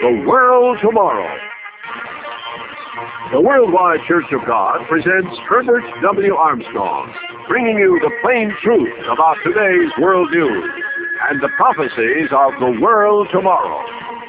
The World Tomorrow. The Worldwide Church of God presents Herbert W. Armstrong, bringing you the plain truth about today's world news and the prophecies of the world tomorrow.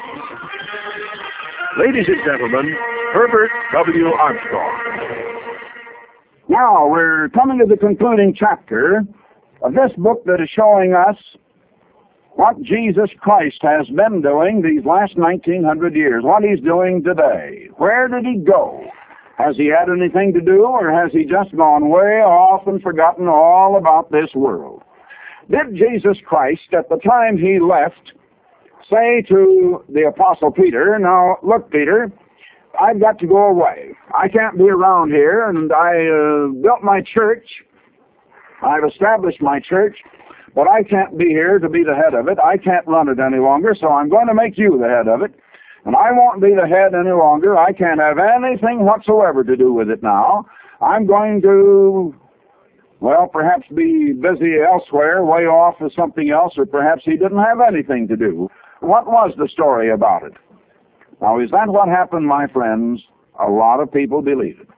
Ladies and gentlemen, Herbert W. Armstrong. Now, we're coming to the concluding chapter of this book that is showing us what Jesus Christ has been doing these last 1900 years, what he's doing today. Where did he go? Has he had anything to do, or has he just gone way off and forgotten all about this world? Did Jesus Christ, at the time he left, say to the Apostle Peter, "Now, look, Peter, I've got to go away. I can't be around here, and I built my church. I've established my church, but I can't be here to be the head of it. I can't run it any longer, so I'm going to make you the head of it. And I won't be the head any longer. I can't have anything whatsoever to do with it now. I'm going to, well, perhaps be busy elsewhere, way off with something else, or perhaps he didn't have anything to do." What was the story about it? Now, is that what happened, my friends? A lot of people believe it.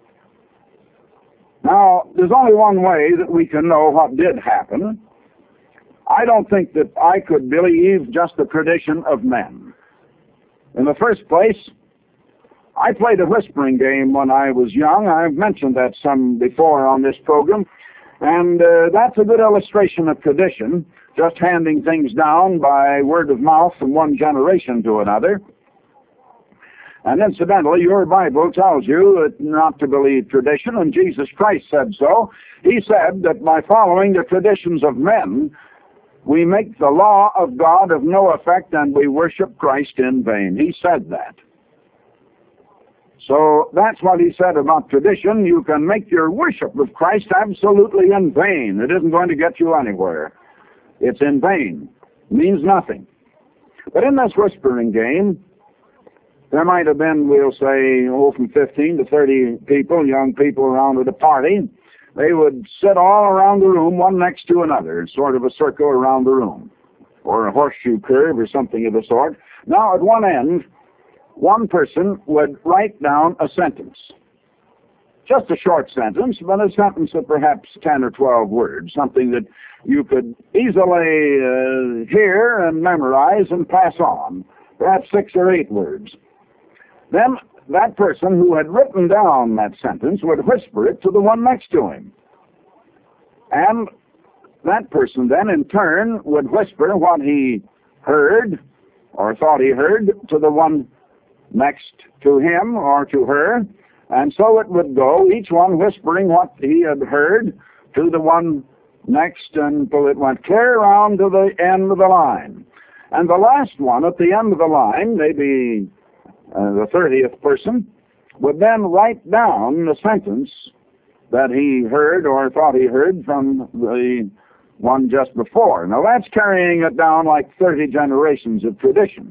Now, there's only one way that we can know what did happen. I don't think that I could believe just the tradition of men. In the first place, I played a whispering game when I was young. I've mentioned that some before on this program. And that's a good illustration of tradition, just handing things down by word of mouth from one generation to another. And incidentally, your Bible tells you not to believe tradition, and Jesus Christ said so. He said that by following the traditions of men, we make the law of God of no effect and we worship Christ in vain. He said that. So that's what he said about tradition. You can make your worship of Christ absolutely in vain. It isn't going to get you anywhere. It's in vain. It means nothing. But in this whispering game, there might have been, we'll say, from 15 to 30 people, young people around at a party. They would sit all around the room, one next to another, sort of a circle around the room, or a horseshoe curve or something of the sort. Now, at one end, one person would write down a sentence. Just a short sentence, but a sentence of perhaps 10 or 12 words, something that you could easily hear and memorize and pass on, perhaps 6 or 8 words. Then that person who had written down that sentence would whisper it to the one next to him. And that person then in turn would whisper what he heard or thought he heard to the one next to him or to her. And so it would go, each one whispering what he had heard to the one next until it went clear around to the end of the line. And the last one at the end of the line, maybe the 30th person, would then write down the sentence that he heard or thought he heard from the one just before. Now that's carrying it down like 30 generations of tradition.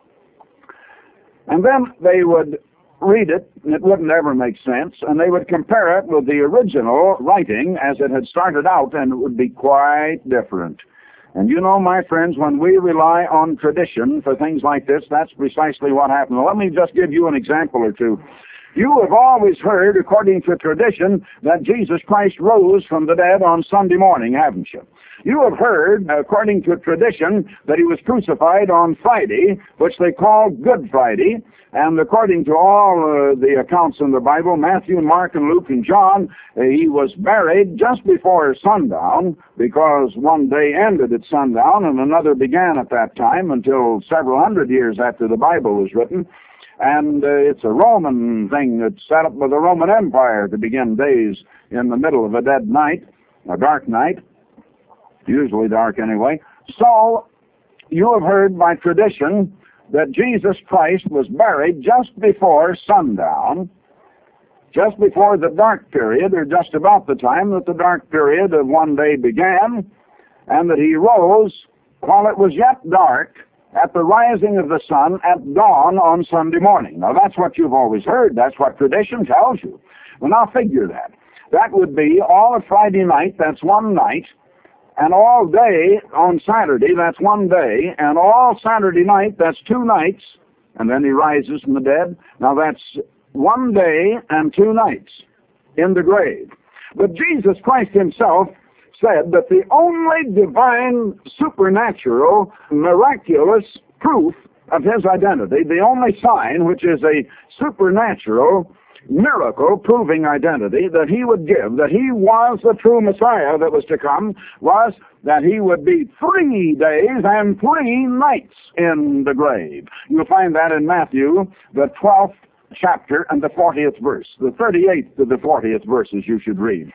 And then they would read it, and it wouldn't ever make sense, and they would compare it with the original writing as it had started out, and it would be quite different. And you know, my friends, when we rely on tradition for things like this, that's precisely what happens. Let me just give you an example or two. You have always heard, according to tradition, that Jesus Christ rose from the dead on Sunday morning, haven't you? You have heard, according to tradition, that he was crucified on Friday, which they call Good Friday. And according to all the accounts in the Bible, Matthew, Mark, and Luke, and John, he was buried just before sundown, because one day ended at sundown and another began at that time until several hundred years after the Bible was written. And it's a Roman thing that's set up by the Roman Empire to begin days in the middle of a dead night, a dark night, usually dark anyway. So you have heard by tradition that Jesus Christ was buried just before sundown, just before the dark period, or just about the time that the dark period of one day began, and that he rose while it was yet dark at the rising of the sun at dawn on Sunday morning. Now, that's what you've always heard. That's what tradition tells you. Well, now figure that. That would be all of Friday night, that's one night, and all day on Saturday, that's one day, and all Saturday night, that's two nights, and then he rises from the dead. Now that's 1 day and 2 nights in the grave. But Jesus Christ himself said that the only divine, supernatural, miraculous proof of his identity, the only sign which is a supernatural miracle proving identity that he would give, that he was the true Messiah that was to come, was that he would be 3 days and 3 nights in the grave. You'll find that in Matthew, the 12th chapter and the 40th verse. The 38th to the 40th verses you should read.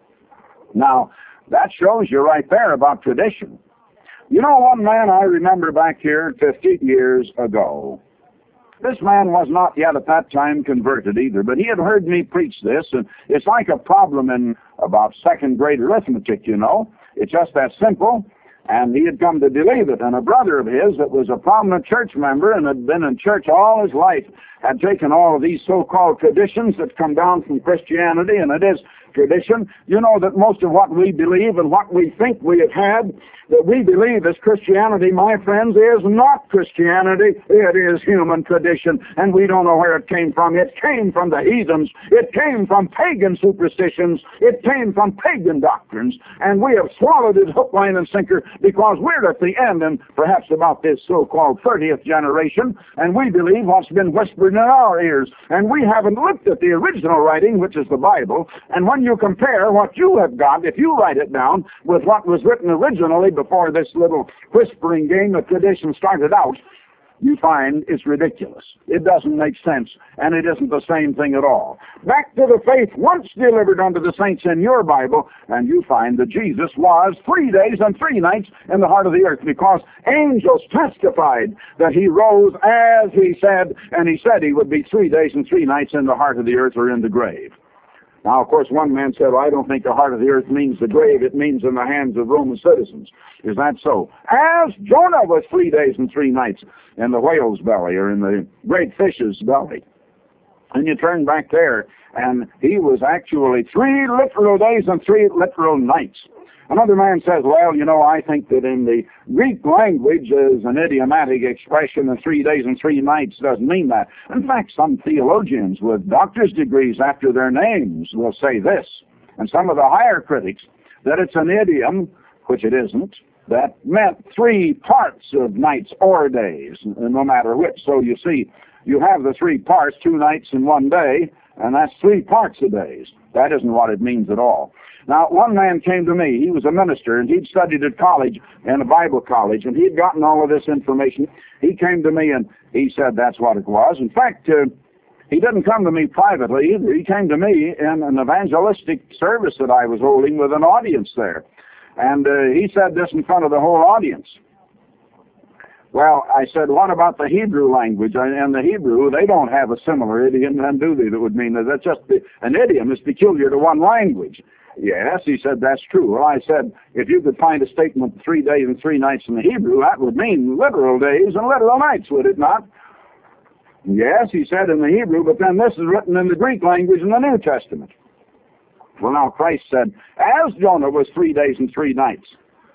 Now, that shows you right there about tradition. You know, one man I remember back here 50 years ago. This man was not yet at that time converted either, but he had heard me preach this, and it's like a problem in about second grade arithmetic, you know. It's just that simple, and he had come to believe it. And a brother of his that was a prominent church member and had been in church all his life had taken all of these so-called traditions that come down from Christianity, and it is tradition. You know that most of what we believe and what we think we have had, that we believe is Christianity, my friends, is not Christianity. It is human tradition, and we don't know where it came from. It came from the heathens. It came from pagan superstitions. It came from pagan doctrines, and we have swallowed it hook, line, and sinker because we're at the end and perhaps about this so-called 30th generation, and we believe what's been whispered in our ears, and we haven't looked at the original writing, which is the Bible. And when you compare what you have got, if you write it down, with what was written originally before this little whispering game of tradition started out, you find it's ridiculous. It doesn't make sense, and it isn't the same thing at all. Back to the faith once delivered unto the saints in your Bible, and you find that Jesus was 3 days and 3 nights in the heart of the earth, because angels testified that he rose as he said, and he said he would be 3 days and 3 nights in the heart of the earth or in the grave. Now, of course, one man said, well, I don't think the heart of the earth means the grave. It means in the hands of Roman citizens. Is that so? As Jonah was 3 days and 3 nights in the whale's belly or in the great fish's belly. And you turn back there, and he was actually 3 literal days and 3 literal nights. Another man says, well, you know, I think that in the Greek language is an idiomatic expression, and 3 days and 3 nights doesn't mean that. In fact, some theologians with doctor's degrees after their names will say this, and some of the higher critics, that it's an idiom, which it isn't, that meant 3 parts of nights or days, no matter which. So you see, you have the 3 parts, 2 nights and 1 day, and that's 3 parts of days. That isn't what it means at all. Now, one man came to me. He was a minister, and he'd studied at college, in a Bible college, and he'd gotten all of this information. He came to me, and he said that's what it was. In fact, he didn't come to me privately either. He came to me in an evangelistic service that I was holding with an audience there. And he said this in front of the whole audience. Well, I said, what about the Hebrew language? And the Hebrew, they don't have a similar idiom, then do they? That would mean that that's just an idiom is peculiar to one language. Yes, he said, that's true. Well, I said, if you could find a statement 3 days and 3 nights in the Hebrew, that would mean literal days and literal nights, would it not? Yes, he said in the Hebrew, but then this is written in the Greek language in the New Testament. Well, now Christ said, as Jonah was 3 days and 3 nights,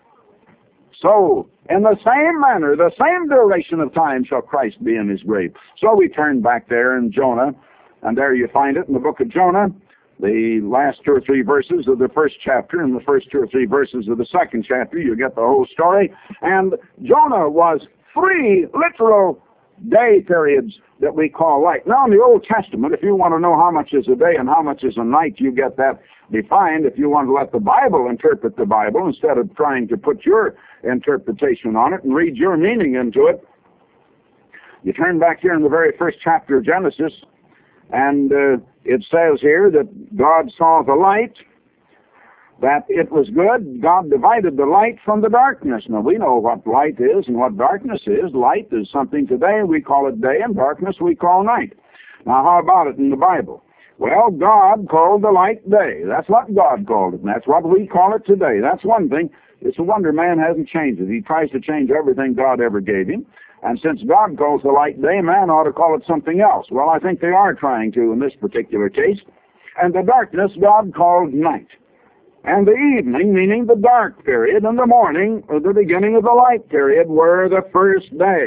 so in the same manner, the same duration of time shall Christ be in his grave. So we turn back there in Jonah, and there you find it in the book of Jonah, the last 2 or 3 verses of the first chapter and the first 2 or 3 verses of the second chapter. You get the whole story. And Jonah was 3 literal day periods that we call light. Now, in the Old Testament, if you want to know how much is a day and how much is a night, you get that defined. If you want to let the Bible interpret the Bible instead of trying to put your interpretation on it and read your meaning into it, you turn back here in the very first chapter of Genesis, and it says here that God saw the light, that it was good. God divided the light from the darkness. Now, we know what light is and what darkness is. Light is something today, we call it day, and darkness we call night. Now, how about it in the Bible? Well, God called the light day. That's what God called it, and that's what we call it today. That's one thing. It's a wonder man hasn't changed it. He tries to change everything God ever gave him. And since God calls the light day, man ought to call it something else. Well, I think they are trying to in this particular case. And the darkness God called night. And the evening, meaning the dark period, and the morning, or the beginning of the light period, were the first day.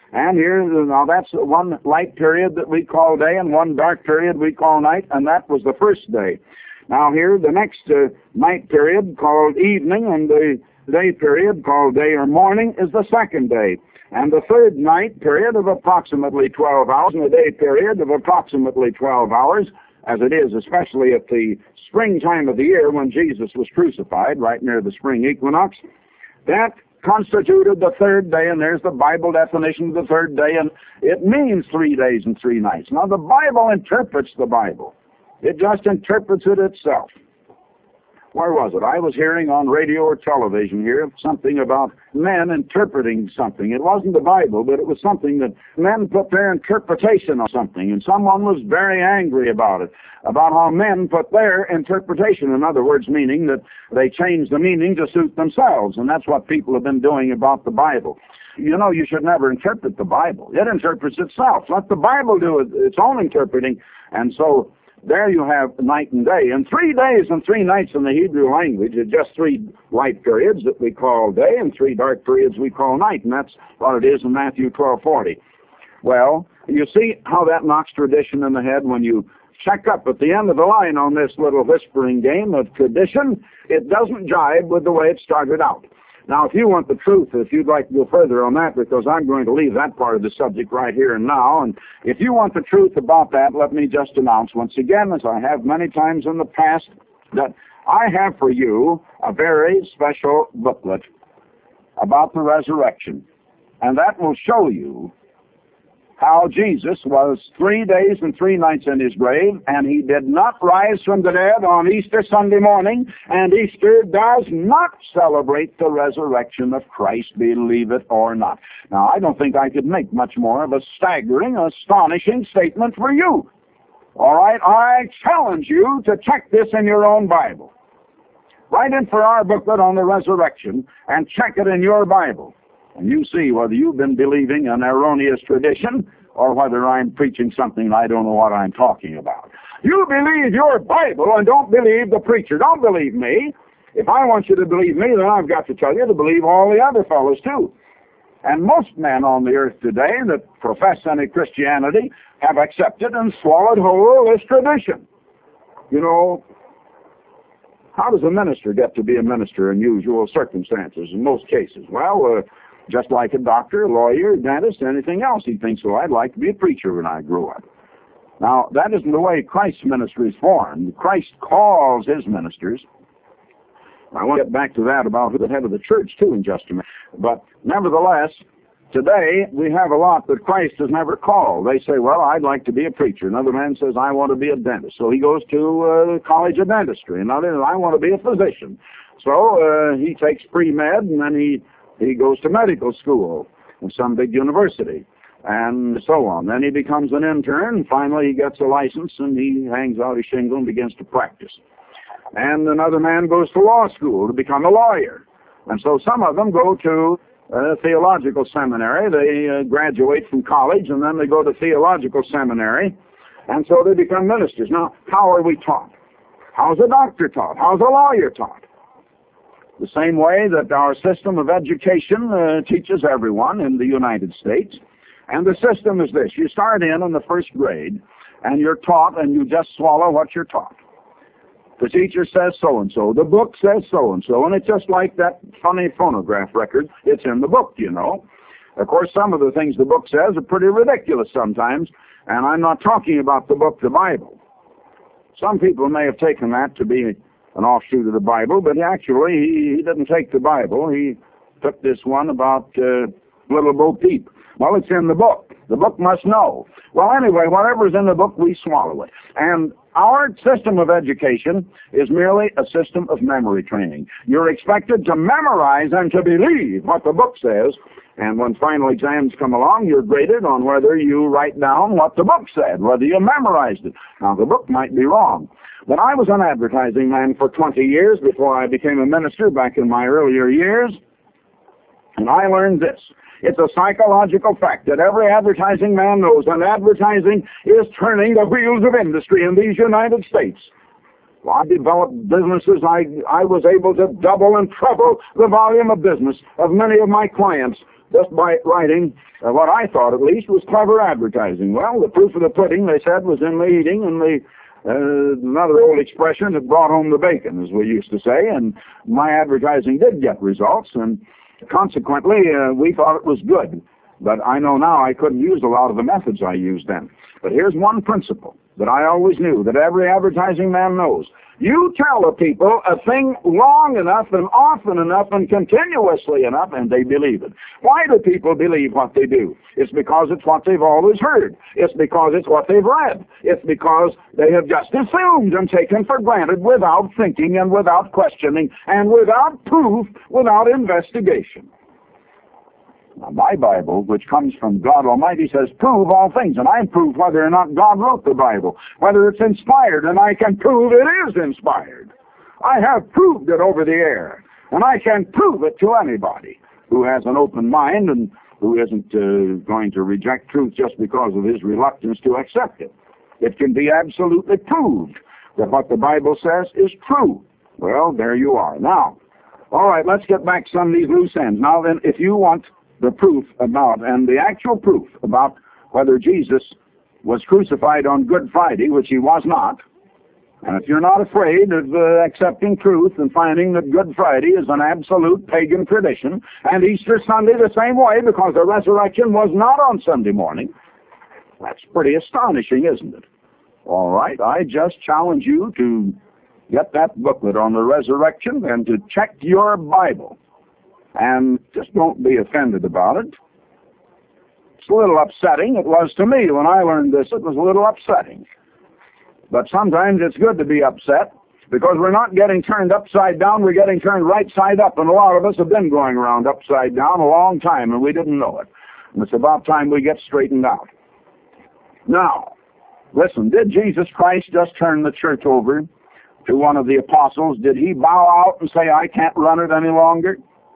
And here, now that's one light period that we call day and one dark period we call night, and that was the first day. Now here, the next night period called evening and the day period called day or morning is the second day. And the third night period of approximately 12 hours and the day period of approximately 12 hours, as it is especially at the springtime of the year when Jesus was crucified, right near the spring equinox, that constituted the third day, and there's the Bible definition of the third day, and it means 3 days and 3 nights. Now, the Bible interprets the Bible. It just interprets it itself. Where was it? I was hearing on radio or television here something about men interpreting something. It wasn't the Bible, but it was something that men put their interpretation on something, and someone was very angry about it, about how men put their interpretation. In other words, meaning that they changed the meaning to suit themselves, and that's what people have been doing about the Bible. You know, you should never interpret the Bible. It interprets itself. Let the Bible do its own interpreting, and so there you have night and day. And 3 days and 3 nights in the Hebrew language are just 3 light periods that we call day and 3 dark periods we call night. And that's what it is in Matthew 12:40. Well, you see how that knocks tradition in the head when you check up at the end of the line on this little whispering game of tradition. It doesn't jibe with the way it started out. Now, if you want the truth, if you'd like to go further on that, because I'm going to leave that part of the subject right here and now, and if you want the truth about that, let me just announce once again, as I have many times in the past, that I have for you a very special booklet about the resurrection, and that will show you how Jesus was 3 days and 3 nights in his grave, and he did not rise from the dead on Easter Sunday morning, and Easter does not celebrate the resurrection of Christ, believe it or not. Now, I don't think I could make much more of a staggering, astonishing statement for you. All right, I challenge you to check this in your own Bible. Write in for our booklet on the resurrection and check it in your Bible. And you see whether you've been believing an erroneous tradition or whether I'm preaching something I don't know what I'm talking about. You believe your Bible and don't believe the preacher. Don't believe me. If I want you to believe me, then I've got to tell you to believe all the other fellows too. And most men on the earth today that profess any Christianity have accepted and swallowed whole this tradition. You know, how does a minister get to be a minister in usual circumstances in most cases? Well, just like a doctor, a lawyer, a dentist, anything else. He thinks, well, I'd like to be a preacher when I grow up. Now, that isn't the way Christ's ministry is formed. Christ calls his ministers. I want to get back to that about the head of the church, too, in just a minute. But nevertheless, today we have a lot that Christ has never called. They say, well, I'd like to be a preacher. Another man says, I want to be a dentist. So he goes to the College of Dentistry. Another, I want to be a physician. So he takes pre-med, and then he goes to medical school in some big university, and so on. Then he becomes an intern, and finally he gets a license, and he hangs out his shingle and begins to practice. And another man goes to law school to become a lawyer. And so some of them go to theological seminary. They graduate from college, and then they go to theological seminary, and so they become ministers. Now, how are we taught? How's a doctor taught? How's a lawyer taught? The same way that our system of education teaches everyone in the United States. And the system is this. You start in the first grade, and you're taught, and you just swallow what you're taught. The teacher says so-and-so. The book says so-and-so. And it's just like that funny phonograph record. It's in the book, you know. Of course, some of the things the book says are pretty ridiculous sometimes. And I'm not talking about the book, the Bible. Some people may have taken that to be an offshoot of the Bible, but actually he didn't take the Bible. He took this one about Little Bo Peep. Well, it's in the book. The book must know. Well, anyway, whatever's in the book, we swallow it. And our system of education is merely a system of memory training. You're expected to memorize and to believe what the book says, and when final exams come along, you're graded on whether you write down what the book said, whether you memorized it. Now, the book might be wrong. But I was an advertising man for 20 years before I became a minister back in my earlier years, and I learned this. It's a psychological fact that every advertising man knows that advertising is turning the wheels of industry in these United States. Well, I developed businesses. I was able to double and treble the volume of business of many of my clients just by writing what I thought at least was clever advertising. Well, the proof of the pudding, they said, was in the eating, and another old expression that brought home the bacon, as we used to say, and my advertising did get results, and consequently, we thought it was good. But I know now I couldn't use a lot of the methods I used then. But here's one principle that I always knew, that every advertising man knows. You tell the people a thing long enough and often enough and continuously enough, and they believe it. Why do people believe what they do? It's because it's what they've always heard. It's because it's what they've read. It's because they have just assumed and taken for granted without thinking and without questioning and without proof, without investigation. Now, my Bible, which comes from God Almighty, says, prove all things. And I prove whether or not God wrote the Bible, whether it's inspired, and I can prove it is inspired. I have proved it over the air, and I can prove it to anybody who has an open mind and who isn't going to reject truth just because of his reluctance to accept it. It can be absolutely proved that what the Bible says is true. Well, there you are. Now, all right, let's get back some of these loose ends. Now then, if you want the proof about, and the actual proof about whether Jesus was crucified on Good Friday, which he was not, and if you're not afraid of accepting truth and finding that Good Friday is an absolute pagan tradition, and Easter Sunday the same way because the resurrection was not on Sunday morning, that's pretty astonishing, isn't it? All right, I just challenge you to get that booklet on the resurrection and to check your Bible. And just don't be offended about it. It's a little upsetting. It was to me when I learned this. It was a little upsetting. But sometimes it's good to be upset because we're not getting turned upside down. We're getting turned right side up. And a lot of us have been going around upside down a long time, and we didn't know it. And it's about time we get straightened out. Now, listen, did Jesus Christ just turn the church over to one of the apostles? Did he bow out and say, I can't run it any longer?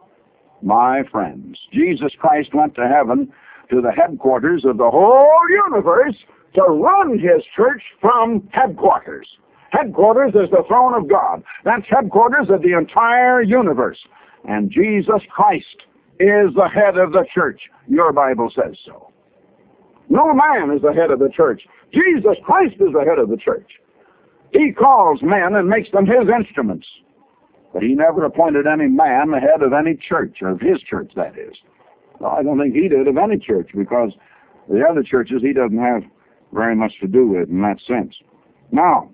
My friends, Jesus Christ went to heaven, to the headquarters of the whole universe, to run his church from headquarters. Headquarters is the throne of God. That's headquarters of the entire universe. And Jesus Christ is the head of the church. Your Bible says so. No man is the head of the church. Jesus Christ is the head of the church. He calls men and makes them his instruments. But he never appointed any man the head of any church, of his church, that is. Well, I don't think he did of any church, because the other churches he doesn't have very much to do with in that sense. Now,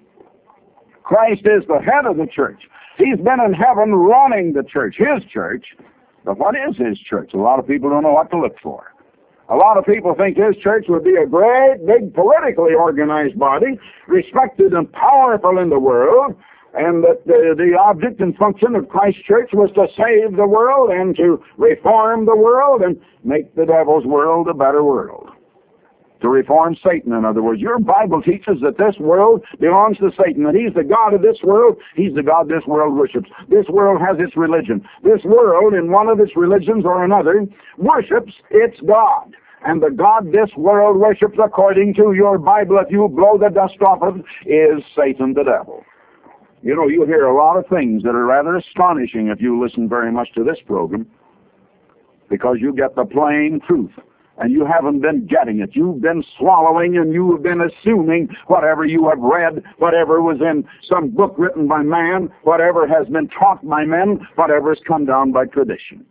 Christ is the head of the church. He's been in heaven running the church, his church. But what is his church? A lot of people don't know what to look for. A lot of people think his church would be a great, big, politically organized body, respected and powerful in the world, and that the object and function of Christ's church was to save the world and to reform the world and make the devil's world a better world. To reform Satan, in other words. Your Bible teaches that this world belongs to Satan, that he's the God of this world. He's the God this world worships. This world has its religion. This world, in one of its religions or another, worships its God. And the God this world worships, according to your Bible, if you blow the dust off of it, is Satan the devil. You know, you hear a lot of things that are rather astonishing if you listen very much to this program, because you get the plain truth, and you haven't been getting it. You've been swallowing, and you have been assuming whatever you have read, whatever was in some book written by man, whatever has been taught by men, whatever has come down by tradition.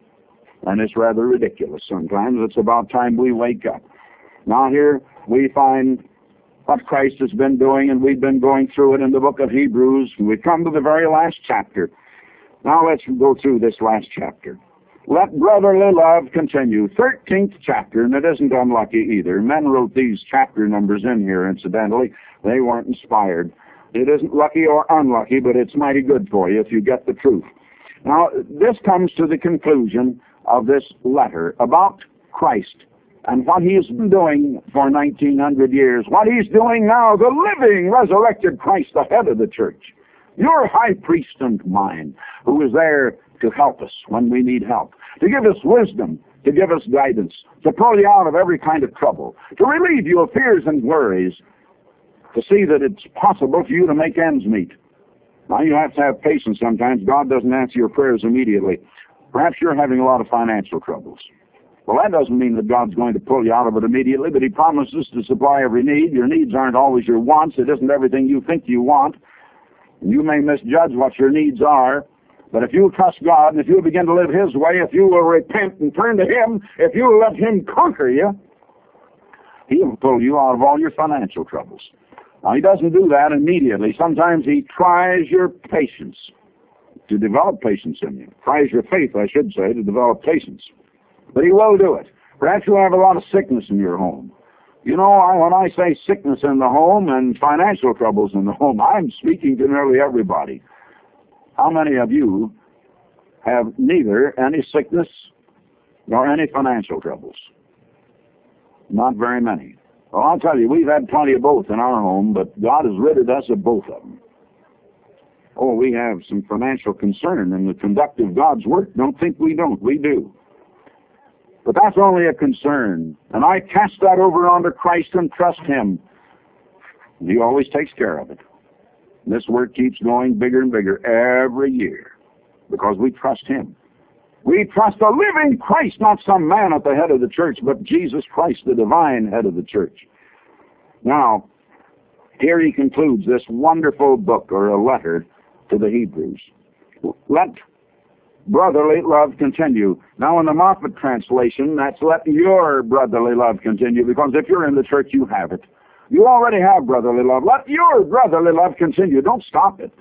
And it's rather ridiculous sometimes. It's about time we wake up. Now here we find what Christ has been doing, and we've been going through it in the book of Hebrews. We've come to the very last chapter. Now let's go through this last chapter. Let brotherly love continue. 13th chapter, and it isn't unlucky either. Men wrote these chapter numbers in here, incidentally. They weren't inspired. It isn't lucky or unlucky, but it's mighty good for you if you get the truth. Now, this comes to the conclusion of this letter about Christ and what he has been doing for 1900 years, what he's doing now, the living, resurrected Christ, the head of the church, your high priest and mine, who is there to help us when we need help, to give us wisdom, to give us guidance, to pull you out of every kind of trouble, to relieve you of fears and worries, to see that it's possible for you to make ends meet. Now, you have to have patience sometimes. God doesn't answer your prayers immediately. Perhaps you're having a lot of financial troubles. Well, that doesn't mean that God's going to pull you out of it immediately, but He promises to supply every need. Your needs aren't always your wants. It isn't everything you think you want. You may misjudge what your needs are, but if you trust God and if you begin to live His way, if you will repent and turn to Him, if you will let Him conquer you, He will pull you out of all your financial troubles. Now, He doesn't do that immediately. Sometimes He tries your patience to develop patience in you. Tries your faith, I should say, to develop patience. But He will do it. Perhaps you have a lot of sickness in your home. You know, when I say sickness in the home and financial troubles in the home, I'm speaking to nearly everybody. How many of you have neither any sickness nor any financial troubles? Not very many. Well, I'll tell you, we've had plenty of both in our home, but God has ridded us of both of them. Oh, we have some financial concern in the conduct of God's work. Don't think we don't. We do. But that's only a concern. And I cast that over onto Christ and trust Him. He always takes care of it. And this work keeps going bigger and bigger every year because we trust Him. We trust the living Christ, not some man at the head of the church, but Jesus Christ, the divine head of the church. Now, here he concludes this wonderful book, or a letter, to the Hebrews. Let brotherly love continue. Now, in the Moffat translation, that's let your brotherly love continue, because if you're in the church, you have it. You already have brotherly love. Let your brotherly love continue. Don't stop it.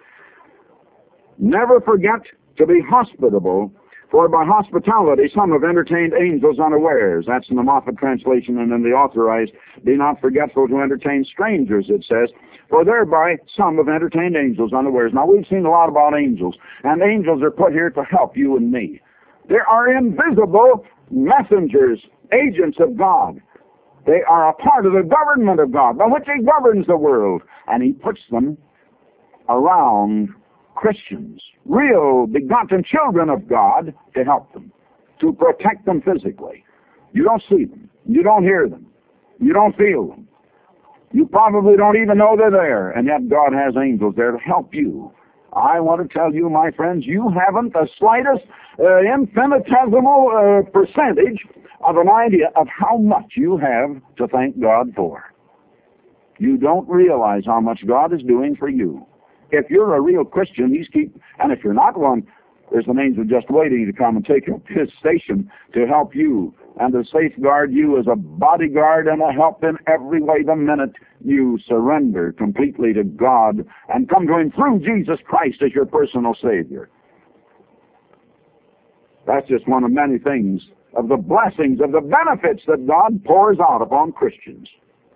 Never forget to be hospitable, for by hospitality some have entertained angels unawares. That's in the Moffat translation, and in the Authorized, be not forgetful to entertain strangers, it says, for thereby some have entertained angels unawares. Now, we've seen a lot about angels, and angels are put here to help you and me. There are invisible messengers, agents of God. They are a part of the government of God, by which He governs the world, and He puts them around Christians, real begotten children of God, to help them, to protect them physically. You don't see them. You don't hear them. You don't feel them. You probably don't even know they're there, and yet God has angels there to help you. I want to tell you, my friends, you haven't the slightest infinitesimal percentage of an idea of how much you have to thank God for. You don't realize how much God is doing for you. If you're a real Christian, and if you're not one, there's an angel just waiting to come and take up his station to help you and to safeguard you as a bodyguard and a help in every way the minute you surrender completely to God and come to Him through Jesus Christ as your personal Savior. That's just one of many things, of the blessings, of the benefits that God pours out upon Christians.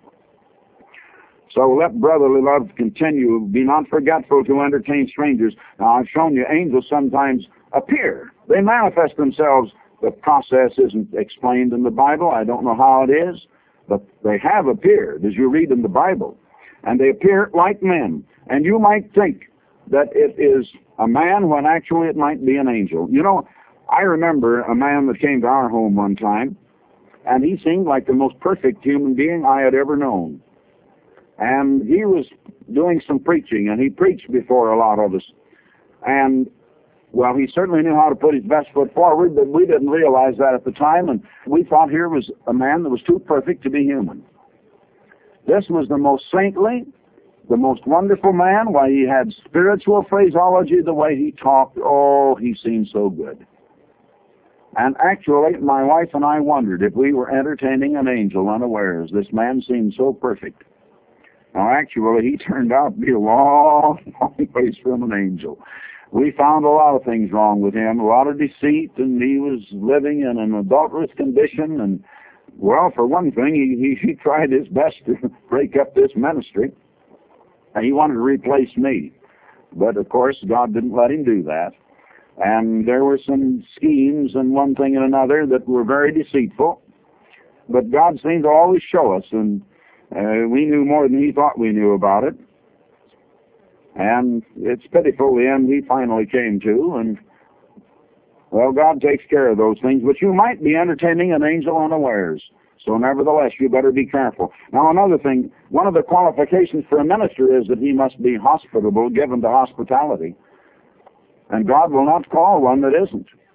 So let brotherly love continue. Be not forgetful to entertain strangers. Now, I've shown you angels sometimes appear. They manifest themselves. The process isn't explained in the Bible. I don't know how it is, but they have appeared, as you read in the Bible. And they appear like men. And you might think that it is a man when actually it might be an angel. You know, I remember a man that came to our home one time, and he seemed like the most perfect human being I had ever known. And he was doing some preaching, and he preached before a lot of us. And, well, he certainly knew how to put his best foot forward, but we didn't realize that at the time, and we thought here was a man that was too perfect to be human. This was the most saintly, the most wonderful man. Why, he had spiritual phraseology, the way he talked. Oh, he seemed so good. And actually, my wife and I wondered if we were entertaining an angel unawares. This man seemed so perfect. Now, actually, he turned out to be a long, long ways from an angel. We found a lot of things wrong with him, a lot of deceit, and he was living in an adulterous condition. And, well, for one thing, he tried his best to break up this ministry, and he wanted to replace me. But, of course, God didn't let him do that. And there were some schemes and one thing and another that were very deceitful. But God seemed to always show us, and we knew more than he thought we knew about it. And it's pitiful the end he finally came to. And, well, God takes care of those things. But you might be entertaining an angel unawares. So nevertheless, you better be careful. Now, another thing, one of the qualifications for a minister is that he must be hospitable, given to hospitality. And God will not call one that isn't.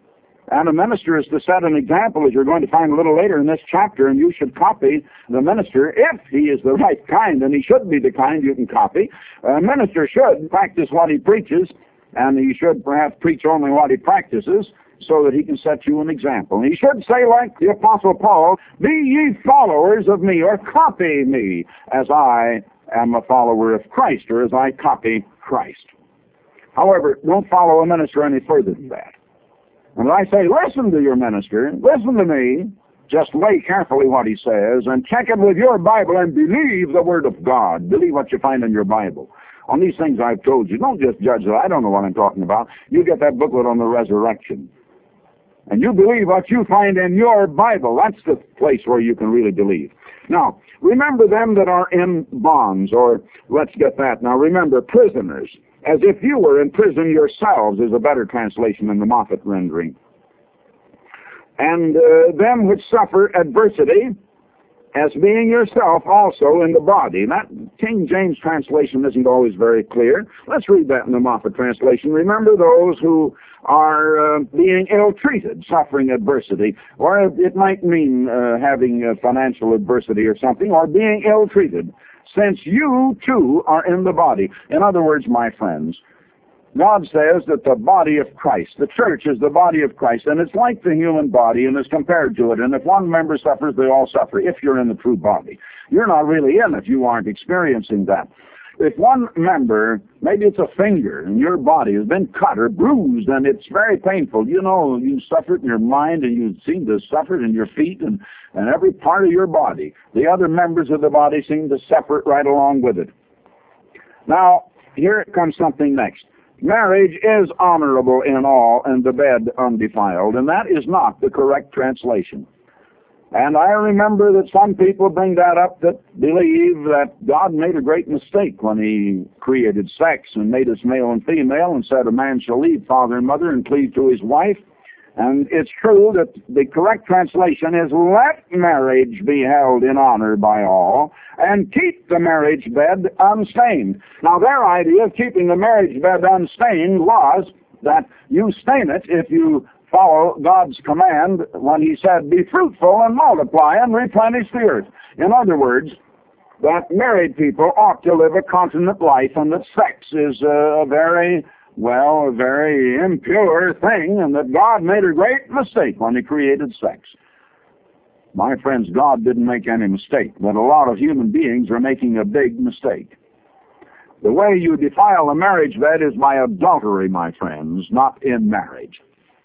And a minister is to set an example, as you're going to find a little later in this chapter, and you should copy the minister if he is the right kind, and he should be the kind you can copy. A minister should practice what he preaches, and he should perhaps preach only what he practices, so that he can set you an example. And he should say, like the Apostle Paul, "Be ye followers of me," or "copy me as I am a follower of Christ," or as I copy Christ. However, don't follow a minister any further than that. And I say, listen to your minister, listen to me, just weigh carefully what he says, and check it with your Bible, and believe the Word of God. Believe what you find in your Bible. On these things I've told you, don't just judge that I don't know what I'm talking about. You get that booklet on the resurrection, and you believe what you find in your Bible. That's the place where you can really believe. Now, remember them that are in bonds, or let's get that. Now, remember, prisoners, as if you were in prison yourselves, is a better translation than the Moffat rendering. And them which suffer adversity, as being yourself also in the body. That King James translation isn't always very clear. Let's read that in the Moffat translation. Remember those who are being ill-treated, suffering adversity, or it might mean having financial adversity or something, or being ill-treated, since you too are in the body. In other words, my friends, God says that the body of Christ, the church is the body of Christ, and it's like the human body and is compared to it. And if one member suffers, they all suffer, if you're in the true body. You're not really in if you aren't experiencing that. If one member, maybe it's a finger in your body, has been cut or bruised, and it's very painful, you know, you suffer it in your mind, and you seem to suffer it in your feet and every part of your body. The other members of the body seem to suffer it right along with it. Now, here comes something next. Marriage is honorable in all, and the bed undefiled, and that is not the correct translation. And I remember that some people bring that up that believe that God made a great mistake when he created sex and made us male and female and said a man shall leave father and mother and cleave to his wife. And it's true that the correct translation is, let marriage be held in honor by all, and keep the marriage bed unstained. Now, their idea of keeping the marriage bed unstained was that you stain it if you follow God's command when he said, be fruitful and multiply and replenish the earth. In other words, that married people ought to live a continent life, and that sex is a very impure thing, and that God made a great mistake when he created sex. My friends, God didn't make any mistake, but a lot of human beings are making a big mistake. The way you defile a marriage bed is by adultery, my friends, not in marriage.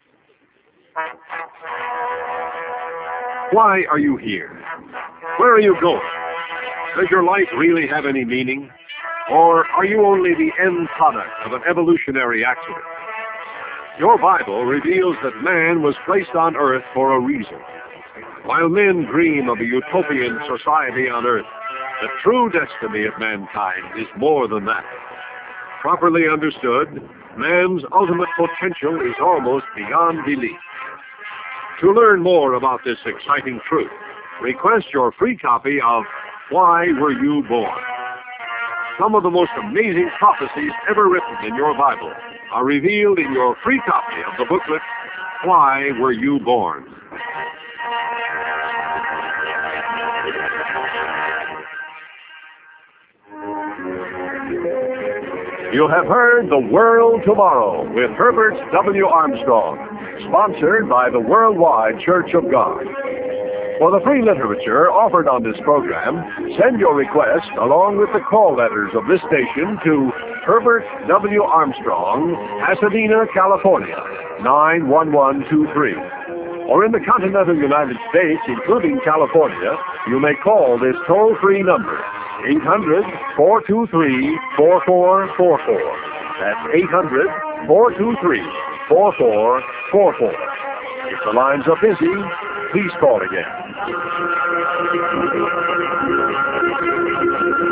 Why are you here? Where are you going? Does your life really have any meaning? Or are you only the end product of an evolutionary accident? Your Bible reveals that man was placed on earth for a reason. While men dream of a utopian society on earth, the true destiny of mankind is more than that. Properly understood, man's ultimate potential is almost beyond belief. To learn more about this exciting truth, request your free copy of Why Were You Born? Some of the most amazing prophecies ever written in your Bible are revealed in your free copy of the booklet, Why Were You Born? You have heard The World Tomorrow with Herbert W. Armstrong, sponsored by the Worldwide Church of God. For the free literature offered on this program, send your request along with the call letters of this station to Herbert W. Armstrong, Pasadena, California, 91123. Or in the continental United States, including California, you may call this toll-free number, 800-423-4444. That's 800-423-4444. If the lines are busy, please call again.